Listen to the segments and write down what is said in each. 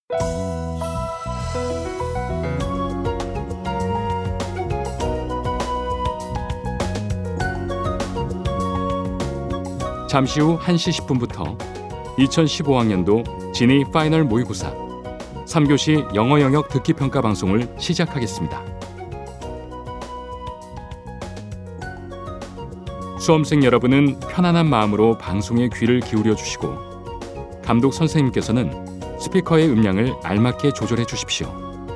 잠시 후 1시 10분부터 2015학년도 지니 파이널 모의고사 3교시 영어 영역 듣기 평가 방송을 시작하겠습니다. 수험생 여러분은 편안한 마음으로 방송에 귀를 기울여 주시고 감독 선생님께서는 스피커의 음량을 알맞게 조절해 주십시오.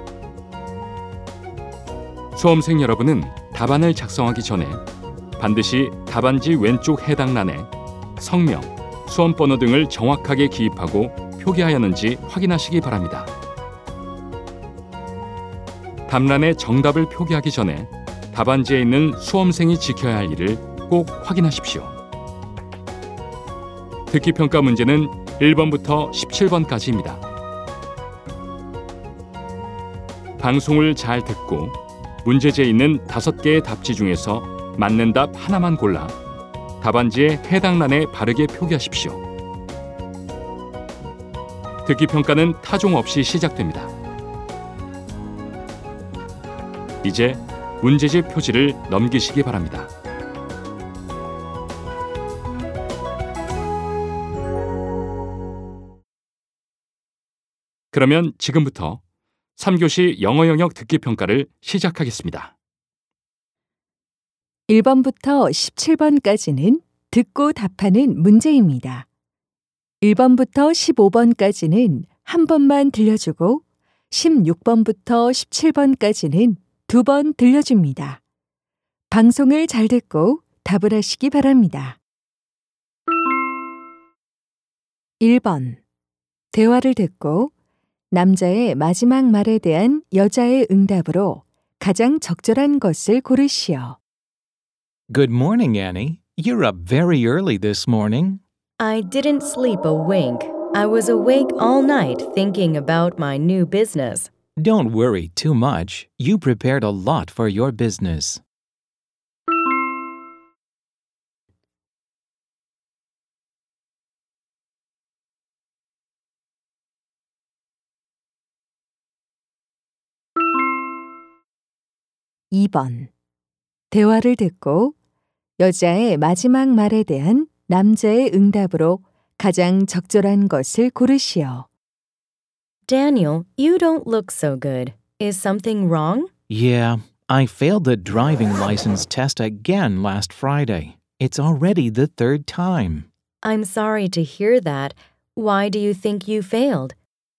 수험생 여러분은 답안을 작성하기 전에 반드시 답안지 왼쪽 해당 란에 성명, 수험번호 등을 정확하게 기입하고 표기하였는지 확인하시기 바랍니다. 답란에 정답을 표기하기 전에 답안지에 있는 수험생이 지켜야 할 일을 꼭 확인하십시오. 듣기 평가 문제는 1번부터 17번까지입니다. 방송을 잘 듣고 문제지에 있는 5개의 답지 중에서 맞는 답 하나만 골라 답안지에 해당 란에 바르게 표기하십시오. 듣기 평가는 타종 없이 시작됩니다. 이제 문제지 표지를 넘기시기 바랍니다. 그러면 지금부터 3교시 영어 영역 듣기 평가를 시작하겠습니다. 1번부터 17번까지는 듣고 답하는 문제입니다. 1번부터 15번까지는 한 번만 들려주고 16번부터 17번까지는 2번 들려줍니다. 방송을 잘 듣고 답을 하시기 바랍니다. 1번. 대화를 듣고 남자의 마지막 말에 대한 여자의 응답으로 가장 적절한 것을 고르시오. Good morning, Annie. You're up very early this morning. I didn't sleep a wink. I was awake all night thinking about my new business. Don't worry too much. You prepared a lot for your business. (2번) 대화를 듣고 여자의 마지막 말에 대한 남자의 응답으로 가장 적절한 것을 고르시오. Daniel, you don't look so good. Is something wrong? Yeah, I failed the driving license test again last Friday. It's already the 3rd time. I'm sorry to hear that. Why do you think you failed?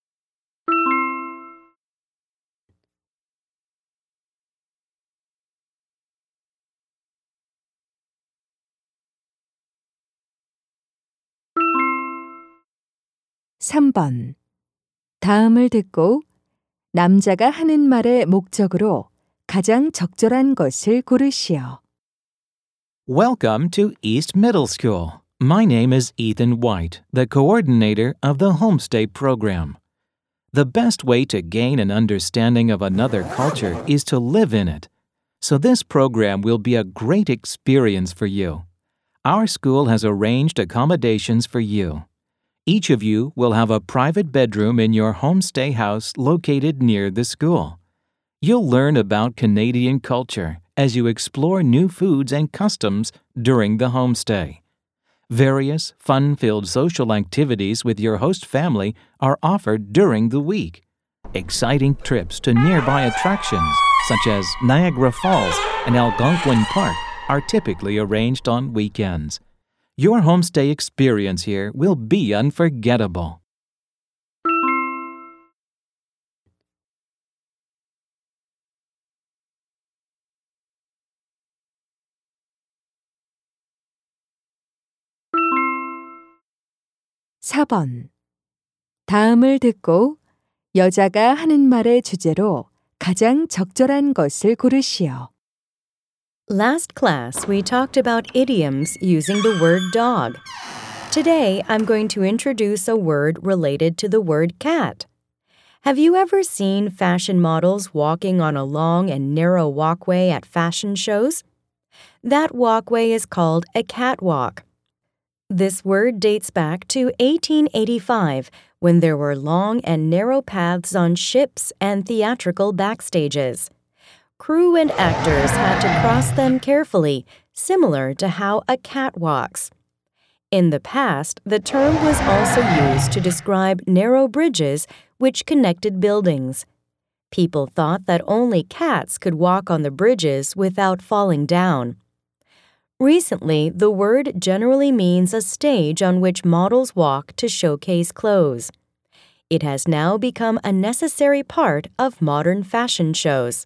(3번) 다음을 듣고 남자가 하는 말의 목적으로 가장 적절한 것을 고르시오. Welcome to East Middle School. My name is Ethan White, the coordinator of the Homestay program. The best way to gain an understanding of another culture is to live in it. So this program will be a great experience for you. Our school has arranged accommodations for you. Each of you will have a private bedroom in your homestay house located near the school. You'll learn about Canadian culture as you explore new foods and customs during the homestay. Various fun-filled social activities with your host family are offered during the week. Exciting trips to nearby attractions such as Niagara Falls and Algonquin Park are typically arranged on weekends. Your homestay experience here will be unforgettable. (4번) 다음을 듣고 여자가 하는 말의 주제로 가장 적절한 것을 고르시오. Last class, we talked about idioms using the word dog. Today, I'm going to introduce a word related to the word cat. Have you ever seen fashion models walking on a long and narrow walkway at fashion shows? That walkway is called a catwalk. This word dates back to 1885, when there were long and narrow paths on ships and theatrical backstages. Crew and actors had to cross them carefully, similar to how a cat walks. In the past, the term was also used to describe narrow bridges which connected buildings. People thought that only cats could walk on the bridges without falling down. Recently, the word generally means a stage on which models walk to showcase clothes. It has now become a necessary part of modern fashion shows.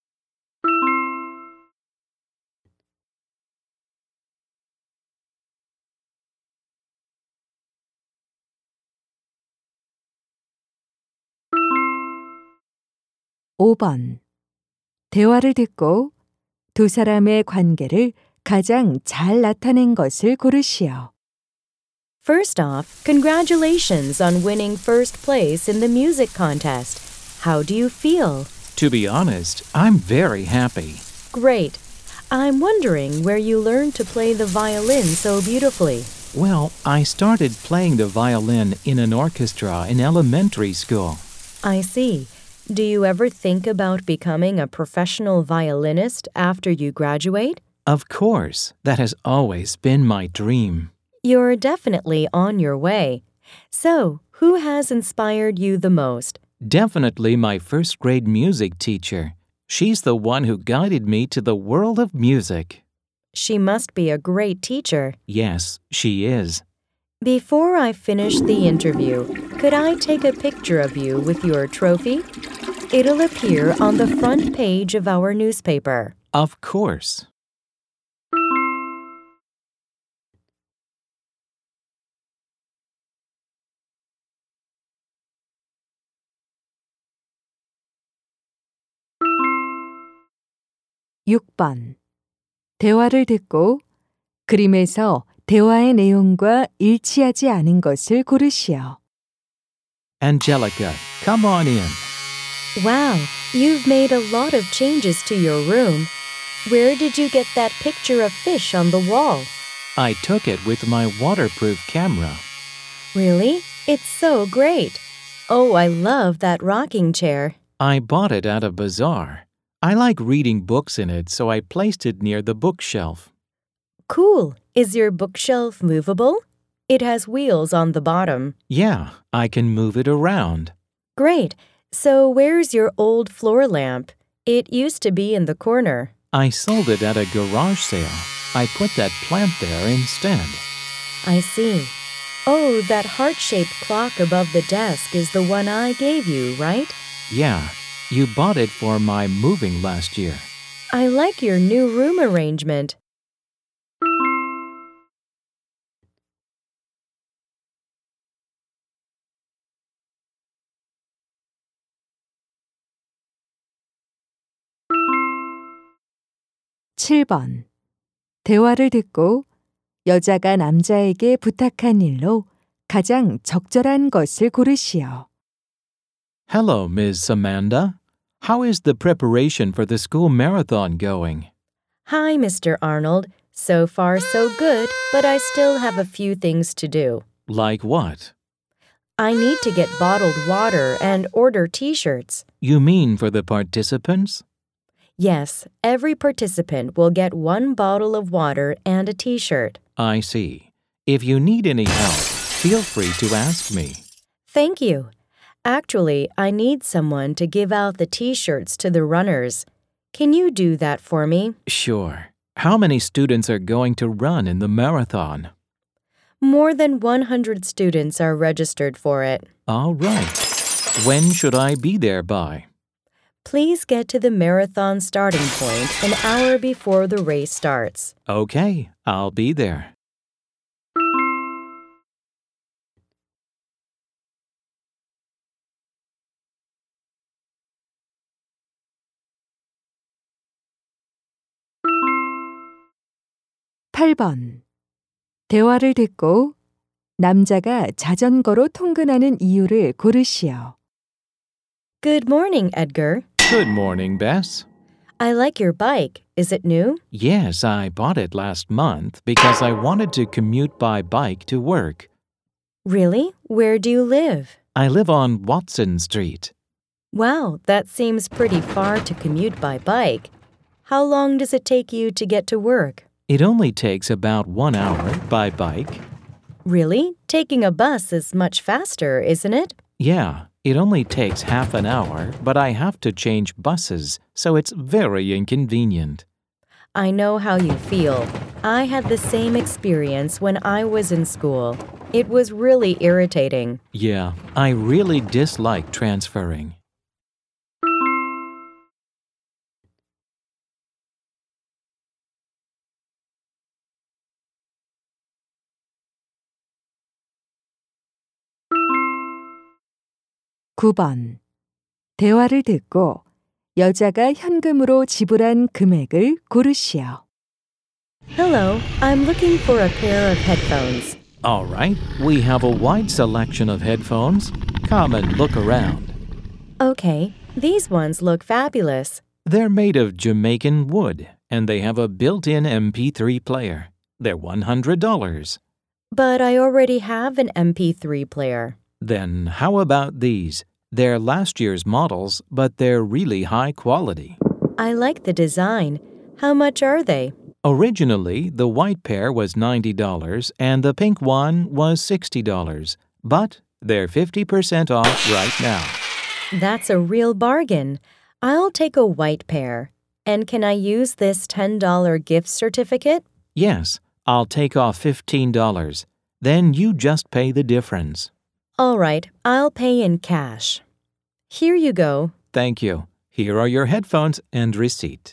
(5번) 대화를 듣고 두 사람의 관계를 가장 잘 나타낸 것을 고르시오. First off, congratulations on winning first place in the music contest. How do you feel? To be honest, I'm very happy. Great. I'm wondering where you learned to play the violin so beautifully. Well, I started playing the violin in an orchestra in elementary school. I see. Do you ever think about becoming a professional violinist after you graduate? Of course, that has always been my dream. You're definitely on your way. So, who has inspired you the most? Definitely my first grade music teacher. She's the one who guided me to the world of music. She must be a great teacher. Yes, she is. Before I finish the interview, could I take a picture of you with your trophy? It'll appear on the front page of our newspaper. Of course. (6번) 대화를 듣고 그림에서 대화의 내용과 일치하지 않은 것을 고르시오. Angelica, come on in. Wow, you've made a lot of changes to your room. Where did you get that picture of fish on the wall? I took it with my waterproof camera. Really? It's so great. Oh, I love that rocking chair. I bought it at a bazaar. I like reading books in it, so I placed it near the bookshelf. Cool. Is your bookshelf movable? It has wheels on the bottom. Yeah, I can move it around. Great. So where's your old floor lamp? It used to be in the corner. I sold it at a garage sale. I put that plant there instead. I see. Oh, that heart-shaped clock above the desk is the one I gave you, right? Yeah, you bought it for my moving last year. I like your new room arrangement. (7번) 대화를 듣고 여자가 남자에게 부탁한 일로 가장 적절한 것을 고르시오. Hello, Ms. Amanda. How is the preparation for the school marathon going? Hi, Mr. Arnold. So far, so good, but I still have a few things to do. Like what? I need to get bottled water and order T-shirts. You mean for the participants? Yes, every participant will get one bottle of water and a T-shirt. I see. If you need any help, feel free to ask me. Thank you. Actually, I need someone to give out the T-shirts to the runners. Can you do that for me? Sure. How many students are going to run in the marathon? More than 100 students are registered for it. All right. When should I be there by? Please get to the marathon starting point an hour before the race starts. Okay, I'll be there. (8번) 대화를 듣고 남자가 자전거로 통근하는 이유를 고르시오. Good morning, Edgar. Good morning, Bess. I like your bike. Is it new? Yes, I bought it last month because I wanted to commute by bike to work. Really? Where do you live? I live on Watson Street. Wow, that seems pretty far to commute by bike. How long does it take you to get to work? It only takes about 1 hour by bike. Really? Taking a bus is much faster, isn't it? Yeah, it only takes half an hour, but I have to change buses, so it's very inconvenient. I know how you feel. I had the same experience when I was in school. It was really irritating. Yeah, I really dislike transferring. 9번. 대화를 듣고 여자가 현금으로 지불한 금액을 고르시오. Hello, I'm looking for a pair of headphones. All right, we have a wide selection of headphones. Come and look around. Okay, these ones look fabulous. They're made of Jamaican wood, and they have a built-in MP3 player. They're $100. But I already have an MP3 player. Then how about these? They're last year's models, but they're really high quality. I like the design. How much are they? Originally, the white pair was $90 and the pink one was $60, but they're 50% off right now. That's a real bargain. I'll take a white pair. And can I use this $10 gift certificate? Yes, I'll take off $15. Then you just pay the difference. All right, I'll pay in cash. Here you go. Thank you. Here are your headphones and receipt.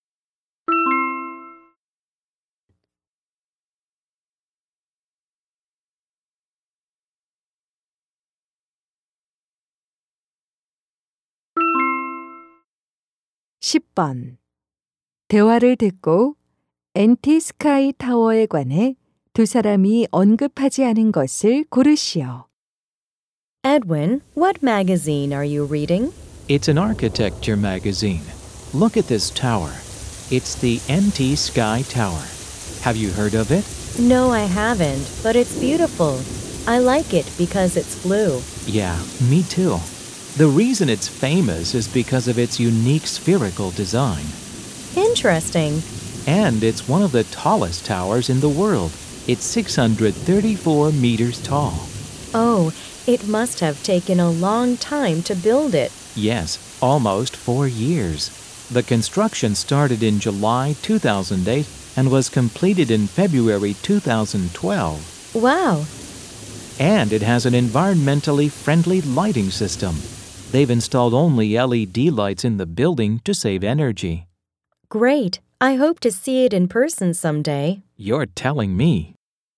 (10번) 대화를 듣고 NT 스카이 타워에 관해 두 사람이 언급하지 않은 것을 고르시오. Edwin, what magazine are you reading? It's an architecture magazine. Look at this tower. It's the NT Sky Tower. Have you heard of it? No, I haven't, but it's beautiful. I like it because it's blue. Yeah, me too. The reason it's famous is because of its unique spherical design. Interesting. And it's one of the tallest towers in the world. It's 634 meters tall. Oh, it must have taken a long time to build it. Yes, almost 4 years. The construction started in July 2008 and was completed in February 2012. Wow. And it has an environmentally friendly lighting system. They've installed only LED lights in the building to save energy. Great. I hope to see it in person someday. You're telling me.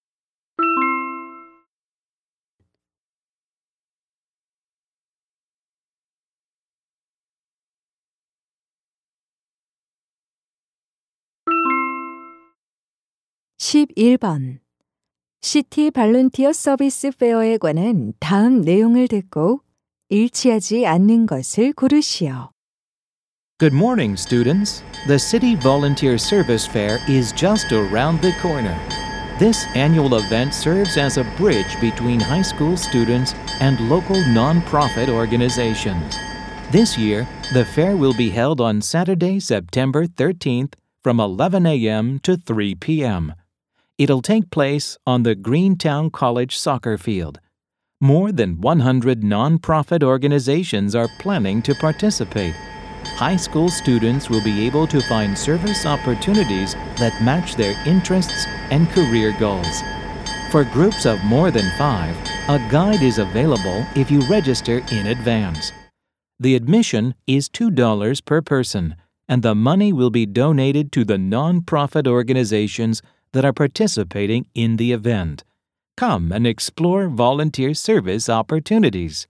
(11번) 시티 발런티어 서비스 페어에 관한 다음 내용을 듣고 일치하지 않는 것을 고르시오. Good morning, students. The City Volunteer Service Fair is just around the corner. This annual event serves as a bridge between high school students and local nonprofit organizations. This year, the fair will be held on Saturday, September 13th from 11 a.m. to 3 p.m. It'll take place on the Greentown College soccer field. More than 100 nonprofit organizations are planning to participate. High school students will be able to find service opportunities that match their interests and career goals. For groups of more than 5, a guide is available if you register in advance. The admission is $2 per person, and the money will be donated to the nonprofit organizations that are participating in the event. Come and explore volunteer service opportunities.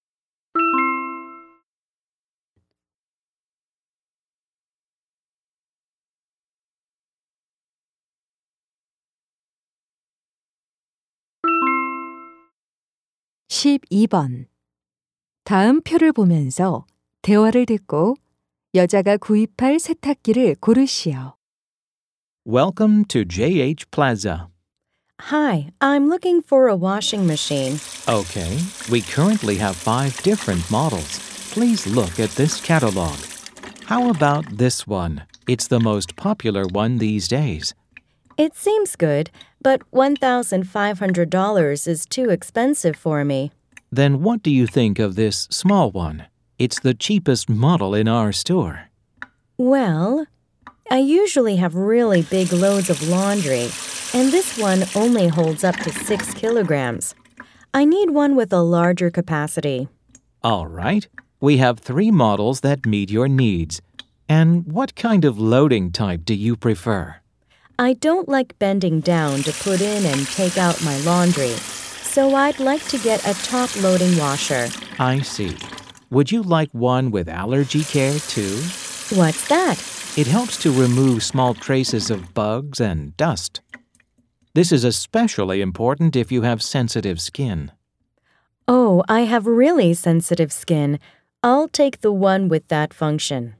(12번) 다음 표를 보면서 대화를 듣고 여자가 구입할 세탁기를 고르시오. Welcome to JH Plaza. Hi, I'm looking for a washing machine. Okay, we currently have 5 different models. Please look at this catalog. How about this one? It's the most popular one these days. It seems good, but $1,500 is too expensive for me. Then what do you think of this small one? It's the cheapest model in our store. Well, I usually have really big loads of laundry, and this one only holds up to 6 kilograms. I need one with a larger capacity. All right, we have 3 models that meet your needs. And what kind of loading type do you prefer? I don't like bending down to put in and take out my laundry, so I'd like to get a top-loading washer. I see. Would you like one with allergy care too? What's that? It helps to remove small traces of bugs and dust. This is especially important if you have sensitive skin. Oh, I have really sensitive skin. I'll take the one with that function.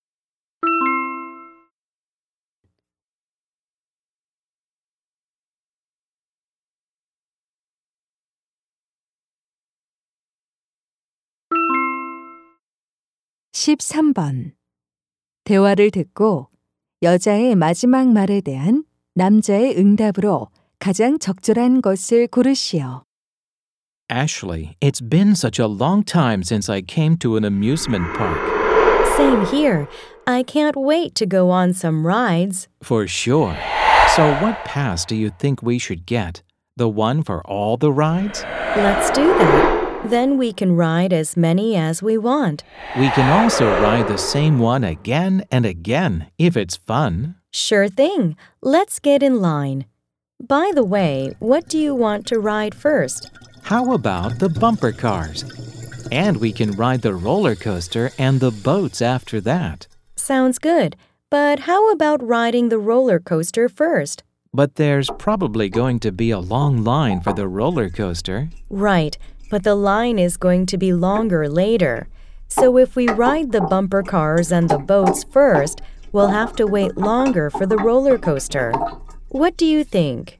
(13번) 대화를 듣고 여자의 마지막 말에 대한 남자의 응답으로 가장 적절한 것을 고르시오. Ashley, it's been such a long time since I came to an amusement park. Same here. I can't wait to go on some rides. For sure. So what pass do you think we should get? The one for all the rides? Let's do that. Then we can ride as many as we want. We can also ride the same one again and again if it's fun. Sure thing. Let's get in line. By the way, what do you want to ride first? How about the bumper cars? And we can ride the roller coaster and the boats after that. Sounds good. But how about riding the roller coaster first? But there's probably going to be a long line for the roller coaster. Right. But the line is going to be longer later. So if we ride the bumper cars and the boats first, we'll have to wait longer for the roller coaster. What do you think?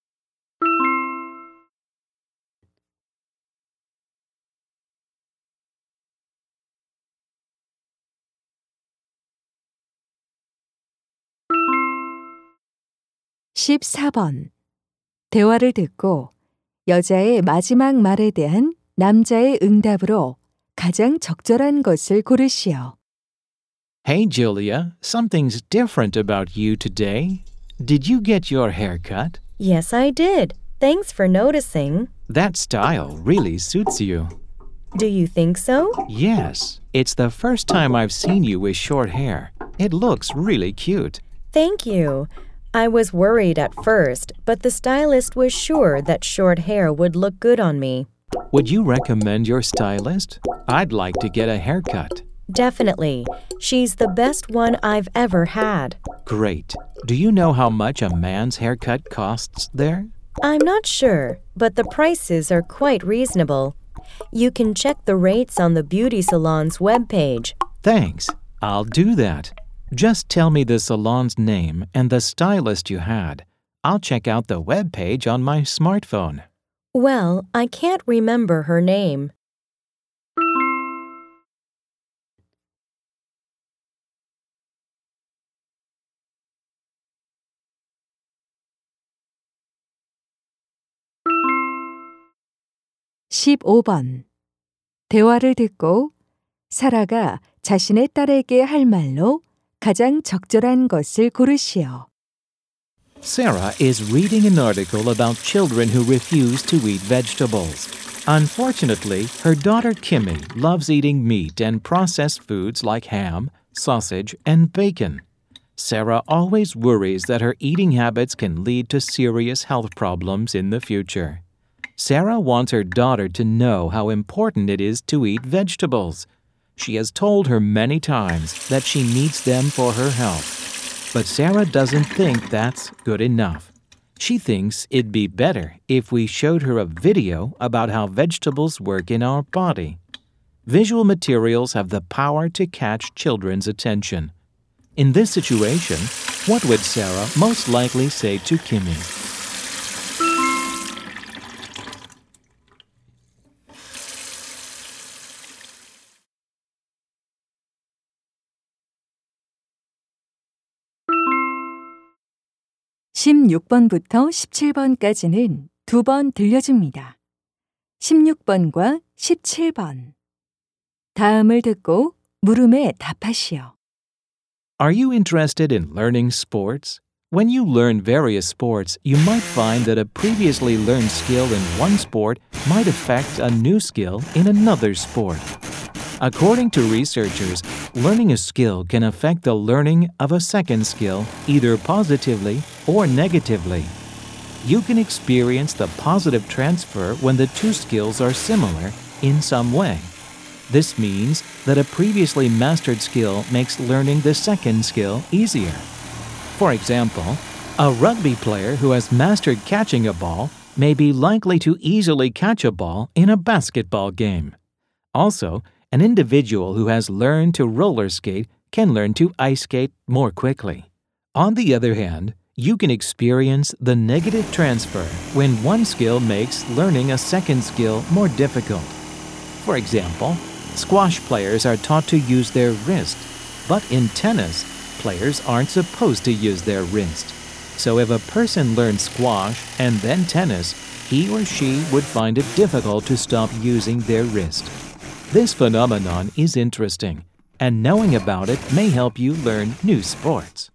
(14번) 대화를 듣고 여자의 마지막 말에 대한 남자의 응답으로 가장 적절한 것을 고르시오. Hey, Julia, something's different about you today. Did you get your hair cut? Yes, I did. Thanks for noticing. That style really suits you. Do you think so? Yes, it's the first time I've seen you with short hair. It looks really cute. Thank you. I was worried at first, but the stylist was sure that short hair would look good on me. Would you recommend your stylist? I'd like to get a haircut. Definitely. She's the best one I've ever had. Great. Do you know how much a man's haircut costs there? I'm not sure, but the prices are quite reasonable. You can check the rates on the beauty salon's webpage. Thanks. I'll do that. Just tell me the salon's name and the stylist you had. I'll check out the webpage on my smartphone. Well, I can't remember her name. (15번) 대화를 듣고 사라가 자신의 딸에게 할 말로 가장 적절한 것을 고르시오. Sarah is reading an article about children who refuse to eat vegetables. Unfortunately, her daughter Kimmy loves eating meat and processed foods like ham, sausage, and bacon. Sarah always worries that her eating habits can lead to serious health problems in the future. Sarah wants her daughter to know how important it is to eat vegetables. She has told her many times that she needs them for her health. But Sarah doesn't think that's good enough. She thinks it'd be better if we showed her a video about how vegetables work in our body. Visual materials have the power to catch children's attention. In this situation, what would Sarah most likely say to Kimmy? 16번부터 17번까지는 2번 들려줍니다. 16번과 17번. 다음을 듣고 물음에 답하시오. Are you interested in learning sports? When you learn various sports, you might find that a previously learned skill in one sport might affect a new skill in another sport. According to researchers, learning a skill can affect the learning of a second skill either positively or negatively. You can experience the positive transfer when the two skills are similar in some way. This means that a previously mastered skill makes learning the second skill easier. For example, a rugby player who has mastered catching a ball may be likely to easily catch a ball in a basketball game. Also, an individual who has learned to roller skate can learn to ice skate more quickly. On the other hand, you can experience the negative transfer when one skill makes learning a second skill more difficult. For example, squash players are taught to use their wrist, but in tennis, players aren't supposed to use their wrist. So if a person learns squash and then tennis, he or she would find it difficult to stop using their wrist. This phenomenon is interesting, and knowing about it may help you learn new sports.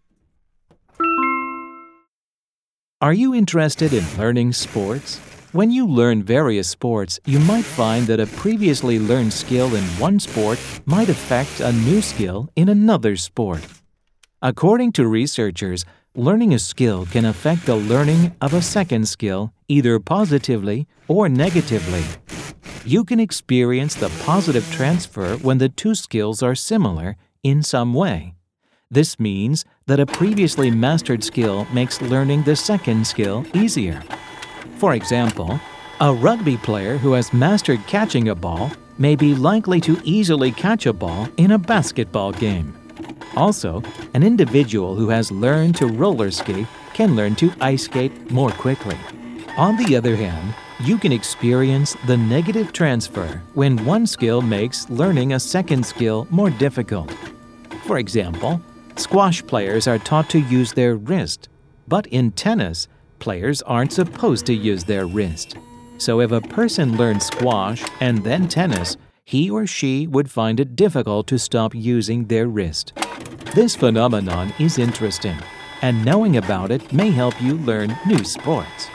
Are you interested in learning sports? When you learn various sports, you might find that a previously learned skill in one sport might affect a new skill in another sport. According to researchers, learning a skill can affect the learning of a second skill either positively or negatively. You can experience the positive transfer when the two skills are similar in some way. This means that a previously mastered skill makes learning the second skill easier. For example, a rugby player who has mastered catching a ball may be likely to easily catch a ball in a basketball game. Also, an individual who has learned to roller skate can learn to ice skate more quickly. On the other hand, you can experience the negative transfer when one skill makes learning a second skill more difficult. For example, squash players are taught to use their wrist, but in tennis, players aren't supposed to use their wrist. So if a person learns squash and then tennis, he or she would find it difficult to stop using their wrist. This phenomenon is interesting, and knowing about it may help you learn new sports.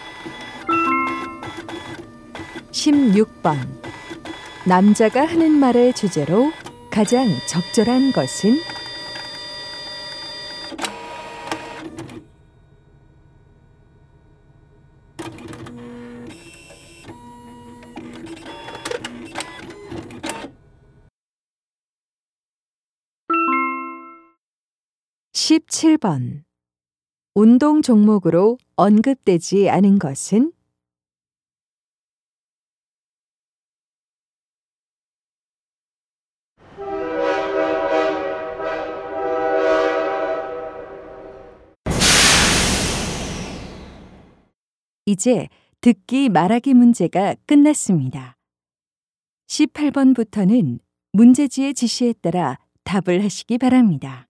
16번. 남자가 하는 말의 주제로 가장 적절한 것은? (17번) 운동 종목으로 언급되지 않은 것은? 이제 듣기 말하기 문제가 끝났습니다. 18번부터는 문제지의 지시에 따라 답을 하시기 바랍니다.